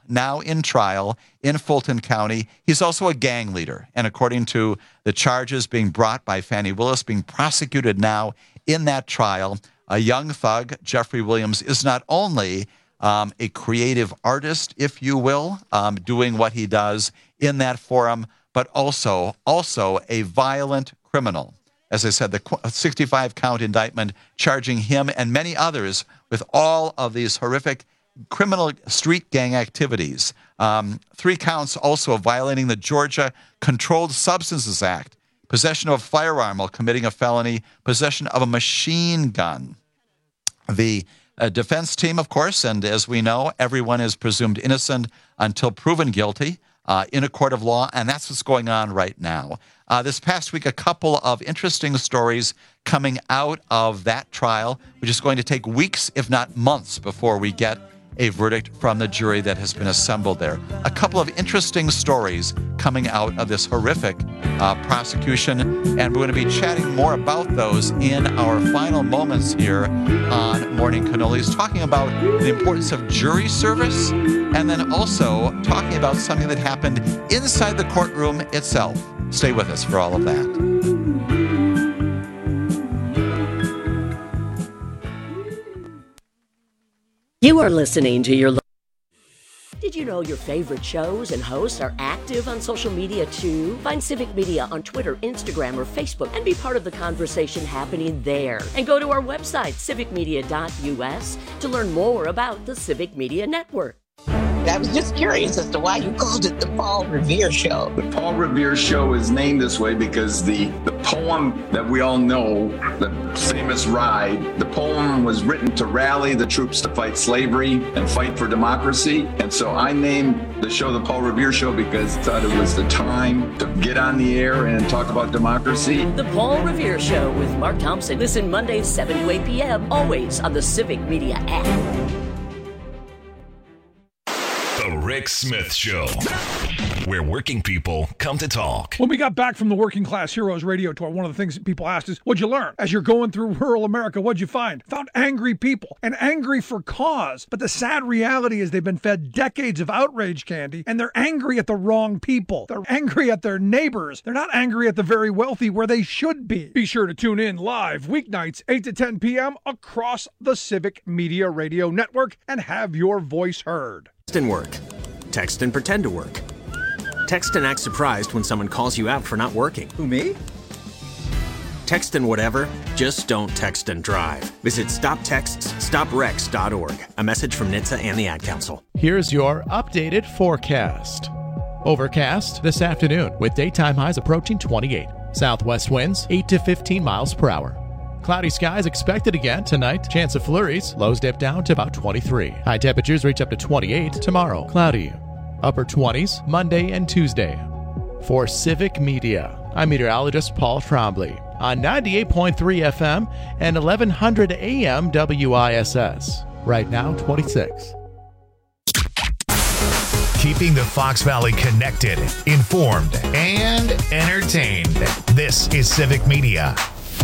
in Fulton County, he's also a gang leader. And according to the charges being brought by Fani Willis, being prosecuted now in that trial, a Young Thug, Jeffrey Williams, is not only a creative artist, if you will, doing what he does in that forum, but also a violent criminal. As I said, the 65-count indictment charging him and many others with all of these horrific criminal street gang activities. 3 counts also of violating the Georgia Controlled Substances Act, possession of a firearm while committing a felony, possession of a machine gun. The defense team, of course, and as we know, everyone is presumed innocent until proven guilty in a court of law, and that's what's going on right now. This past week, a couple of interesting stories coming out of that trial, which is going to take weeks, if not months, before we get a verdict from the jury that has been assembled there. A couple of interesting stories coming out of this horrific prosecution, and we're going to be chatting more about those in our final moments here on Morning Cannolis, talking about the importance of jury service, and then also talking about something that happened inside the courtroom itself. Stay with us for all of that. You are listening to your... Did you know your favorite shows and hosts are active on social media too? Find Civic Media on Twitter, Instagram, or Facebook and be part of the conversation happening there. And go to our website, civicmedia.us, to learn more about the Civic Media Network. I was just curious as to why you called it the Paul Revere Show. The Paul Revere Show is named this way because the poem that we all know, the famous Ride, the poem was written to rally the troops to fight slavery and fight for democracy. And so I named the show the Paul Revere Show because I thought it was the time to get on the air and talk about democracy. The Paul Revere Show with Mark Thompson. Listen Mondays 7 to 8 p.m. always on the Civic Media app. The Rick Smith Show. where working people come to talk. When we got back from the Working Class Heroes radio tour, one of the things that people asked is, what'd you learn? As you're going through rural America, what'd you find? Found angry people, and angry for cause. But the sad reality is they've been fed decades of outrage candy, and they're angry at the wrong people. They're angry at their neighbors. They're not angry at the very wealthy where they should be. Be sure to tune in live weeknights 8 to 10 p.m. across the Civic Media Radio Network and have your voice heard. Text and work. Text and pretend to work. Text and act surprised when someone calls you out for not working. Who, me? Text and whatever, just don't text and drive. Visit StopTextsStopWrecks.org. A message from NHTSA and the Ad Council. Here's your updated forecast. Overcast this afternoon with daytime highs approaching 28. Southwest winds 8 to 15 miles per hour. Cloudy skies expected again tonight. Chance of flurries. Lows dip down to about 23. High temperatures reach up to 28 tomorrow. Cloudy. Upper 20s Monday and Tuesday. For Civic Media, I'm meteorologist Paul Trombley on 98.3 FM and 1100 AM WISS. Right now, 26. Keeping the Fox Valley connected, informed, and entertained. This is Civic Media.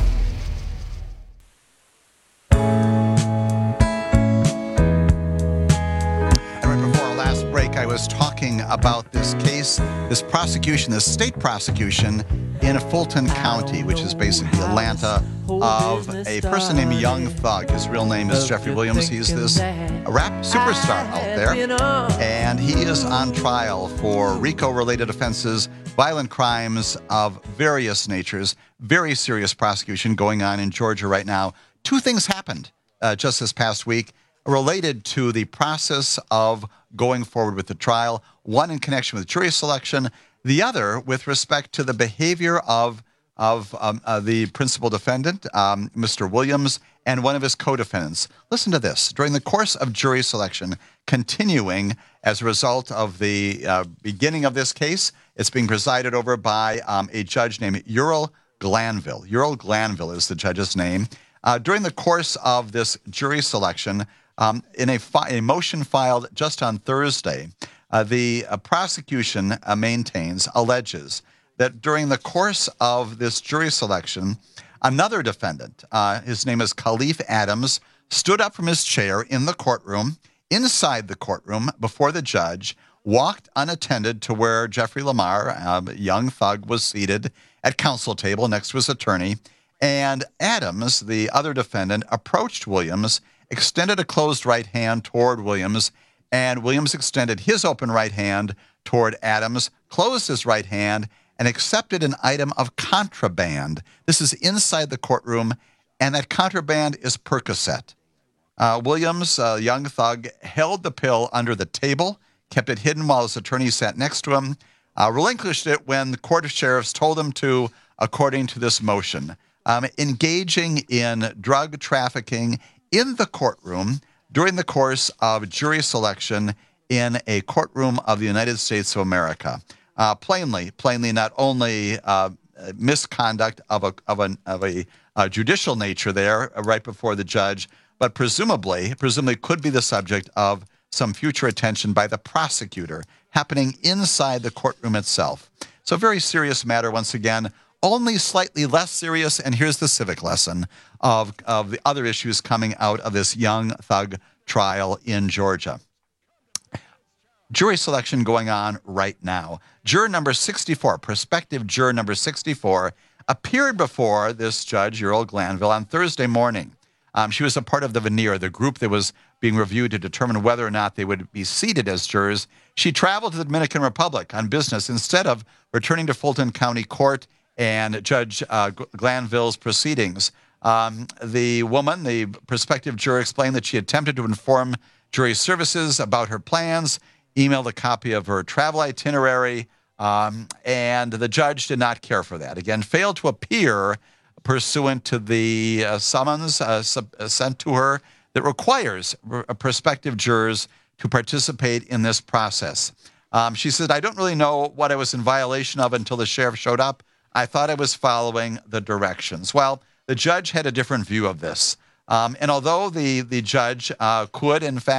I was talking about this case, this prosecution, this state prosecution in Fulton County, which is basically Atlanta, of a person named Young Thug. His real name is Jeffrey Williams. He's this rap superstar out there, and he is on trial for RICO-related offenses, violent crimes of various natures, very serious prosecution going on in Georgia right now. Two things happened just this past week related to the process of going forward with the trial, one in connection with jury selection, the other with respect to the behavior of the principal defendant, Mr. Williams, and one of his co-defendants. Listen to this. During the course of jury selection, continuing as a result of the beginning of this case, it's being presided over by a judge named Ural Glanville. Ural Glanville is the judge's name. During the course of this jury selection, in a motion filed just on Thursday, the prosecution alleges that during the course of this jury selection, another defendant, his name is Khalif Adams, stood up from his chair in the courtroom, inside the courtroom, before the judge, walked unattended to where Jeffrey Lamar, Young Thug, was seated at counsel table next to his attorney, and Adams, the other defendant, approached Williams, extended a closed right hand toward Williams, and Williams extended his open right hand toward Adams, closed his right hand, and accepted an item of contraband. This is inside the courtroom, and that contraband is Percocet. Williams, Young Thug, held the pill under the table, kept it hidden while his attorney sat next to him, relinquished it when the court of sheriffs told him to, according to this motion. Engaging in drug trafficking in the courtroom during the course of jury selection in a courtroom of the United States of America. Plainly, not only misconduct of a judicial nature there right before the judge, but presumably could be the subject of some future attention by the prosecutor happening inside the courtroom itself. So very serious matter once again. Only slightly less serious, and here's the civic lesson of the other issues coming out of this Young Thug trial in Georgia. Jury selection going on right now. Juror number 64, prospective juror number 64, appeared before this judge, Ural Glanville, on Thursday morning. She was a part of the veneer, the group that was being reviewed to determine whether or not they would be seated as jurors. She traveled to the Dominican Republic on business instead of returning to Fulton County Court and Judge Glanville's proceedings. The woman, the prospective juror, explained that she attempted to inform jury services about her plans, emailed a copy of her travel itinerary, and the judge did not care for that. Again, failed to appear pursuant to the summons sent to her that requires prospective jurors to participate in this process. She said, I don't really know what I was in violation of until the sheriff showed up. I thought I was following the directions. Well, the judge had a different view of this. And although the judge could, in fact,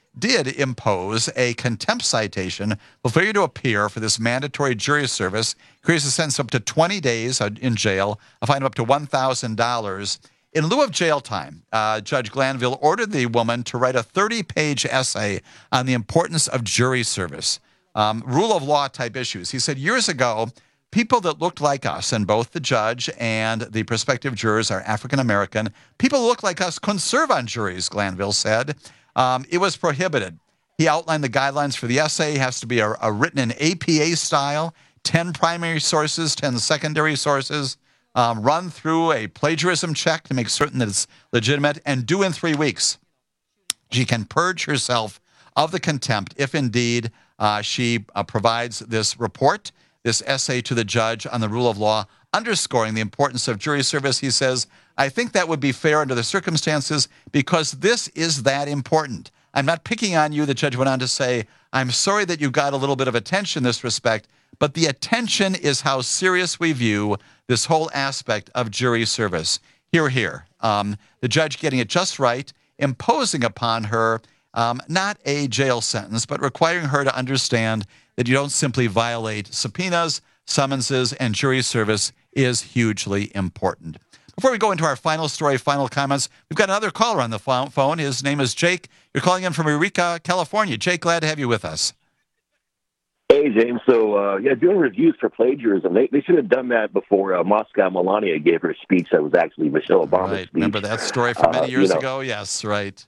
did impose a contempt citation for failure to appear for this mandatory jury service, creates a sentence up to 20 days in jail, a fine of up to $1,000. In lieu of jail time, Judge Glanville ordered the woman to write a 30-page essay on the importance of jury service, rule of law type issues. He said years ago, people that looked like us, and both the judge and the prospective jurors are African-American, people who look like us couldn't serve on juries, Glanville said. It was prohibited. He outlined the guidelines for the essay. It has to be a written in APA style, 10 primary sources, 10 secondary sources, run through a plagiarism check to make certain that it's legitimate, and due in 3 weeks. She can purge herself of the contempt if indeed she provides this report, this essay to the judge on the rule of law, underscoring the importance of jury service. He says, I think that would be fair under the circumstances because this is that important. I'm not picking on you, the judge went on to say. I'm sorry that you got a little bit of attention in this respect, but the attention is how serious we view this whole aspect of jury service. Hear. The judge getting it just right, imposing upon her not a jail sentence, but requiring her to understand that you don't simply violate subpoenas, summonses, and jury service is hugely important. Before we go into our final story, final comments, we've got another caller on the phone. His name is Jake. You're calling in from Eureka, California. Jake, glad to have you with us. Hey, James. So, doing reviews for plagiarism, they should have done that before Moscow Melania gave her speech that was actually Michelle Obama's speech. Remember that story from many years ago? Yes, right.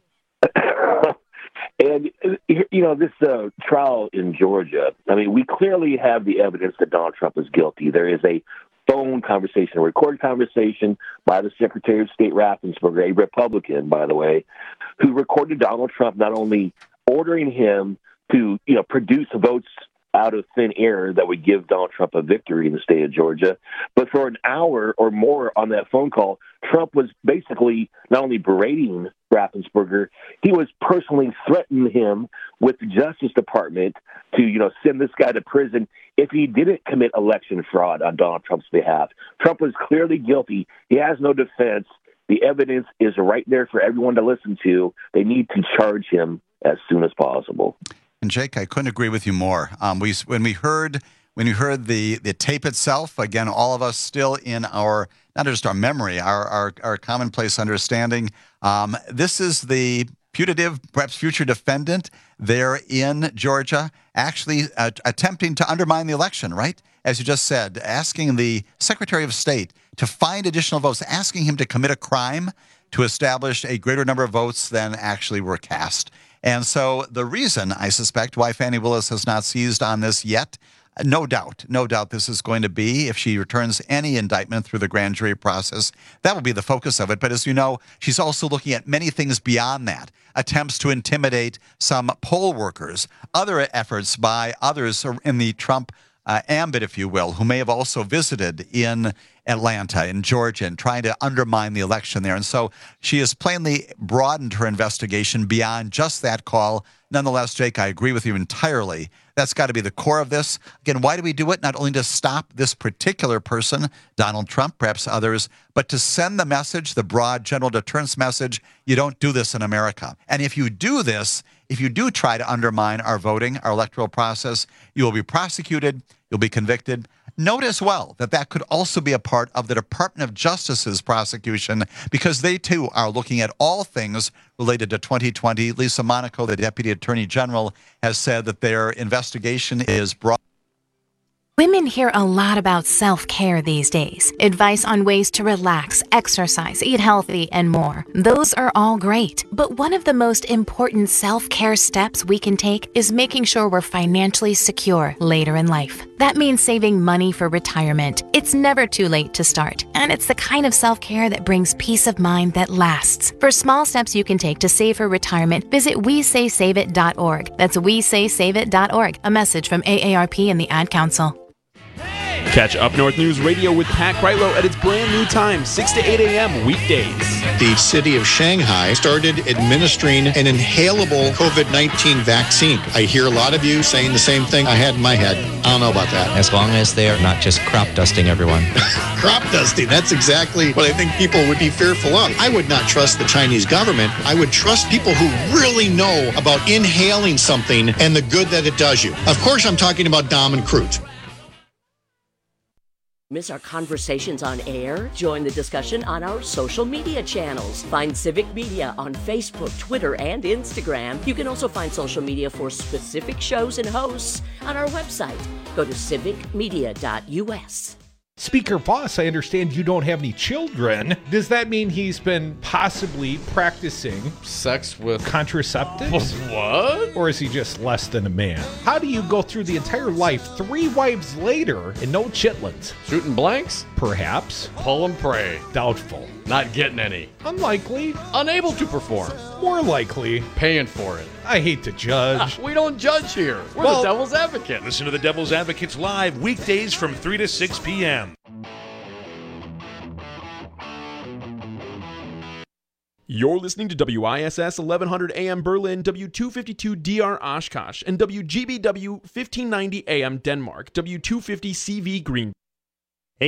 And, this trial in Georgia, I mean, we clearly have the evidence that Donald Trump is guilty. There is a phone conversation, a recorded conversation by the Secretary of State Raffensperger, a Republican, by the way, who recorded Donald Trump not only ordering him to, produce votes out of thin air that would give Donald Trump a victory in the state of Georgia. But for an hour or more on that phone call, Trump was basically not only berating Raffensperger, he was personally threatening him with the Justice Department to, send this guy to prison if he didn't commit election fraud on Donald Trump's behalf. Trump was clearly guilty. He has no defense. The evidence is right there for everyone to listen to. They need to charge him as soon as possible. And Jake, I couldn't agree with you more. When we heard the tape itself, again, all of us still in our, not just our memory, our commonplace understanding, this is the putative, perhaps future defendant there in Georgia, actually attempting to undermine the election, right? As you just said, asking the Secretary of State to find additional votes, asking him to commit a crime to establish a greater number of votes than actually were cast. And so the reason, I suspect, why Fani Willis has not seized on this yet, no doubt this is going to be, if she returns any indictment through the grand jury process, that will be the focus of it. But as you know, she's also looking at many things beyond that, attempts to intimidate some poll workers, other efforts by others in the Trump ambit, if you will, who may have also visited in Atlanta, in Georgia, and trying to undermine the election there. And so she has plainly broadened her investigation beyond just that call. Nonetheless, Jake, I agree with you entirely. That's got to be the core of this. Again, why do we do it? Not only to stop this particular person, Donald Trump, perhaps others, but to send the message, the broad general deterrence message, you don't do this in America. And if you do this, if you do try to undermine our voting, our electoral process, you will be prosecuted, you'll be convicted. Note as well that could also be a part of the Department of Justice's prosecution because they, too, are looking at all things related to 2020. Lisa Monaco, the Deputy Attorney General, has said that their investigation is broad. Women hear a lot about self-care these days. Advice on ways to relax, exercise, eat healthy, and more. Those are all great. But one of the most important self-care steps we can take is making sure we're financially secure later in life. That means saving money for retirement. It's never too late to start. And it's the kind of self-care that brings peace of mind that lasts. For small steps you can take to save for retirement, visit WeSaySaveIt.org. That's WeSaySaveIt.org. A message from AARP and the Ad Council. Catch Up North News Radio with Pat Kreitlow at its brand new time, 6 to 8 a.m. weekdays. The city of Shanghai started administering an inhalable COVID-19 vaccine. I hear a lot of you saying the same thing I had in my head. I don't know about that. As long as they're not just crop dusting everyone. Crop dusting, that's exactly what I think people would be fearful of. I would not trust the Chinese government. I would trust people who really know about inhaling something and the good that it does you. Of course, I'm talking about Dom and Cruz. Miss our conversations on air? Join the discussion on our social media channels. Find Civic Media on Facebook, Twitter, and Instagram. You can also find social media for specific shows and hosts on our website. Go to civicmedia.us. Speaker Voss, I understand you don't have any children. Does that mean he's been possibly practicing sex with contraceptives? What? Or is he just less than a man? How do you go through the entire life 3 wives later and no chitlins? Shooting blanks? Perhaps. Pull and pray. Doubtful. Not getting any. Unlikely. Unable to perform. More likely. Paying for it. I hate to judge. We don't judge here. We're the Devil's Advocate. Listen to the Devil's Advocates live weekdays from 3 to 6 p.m. You're listening to WISS 1100 AM Berlin, W252 DR Oshkosh, and WGBW 1590 AM Denmark, W250 CV Green.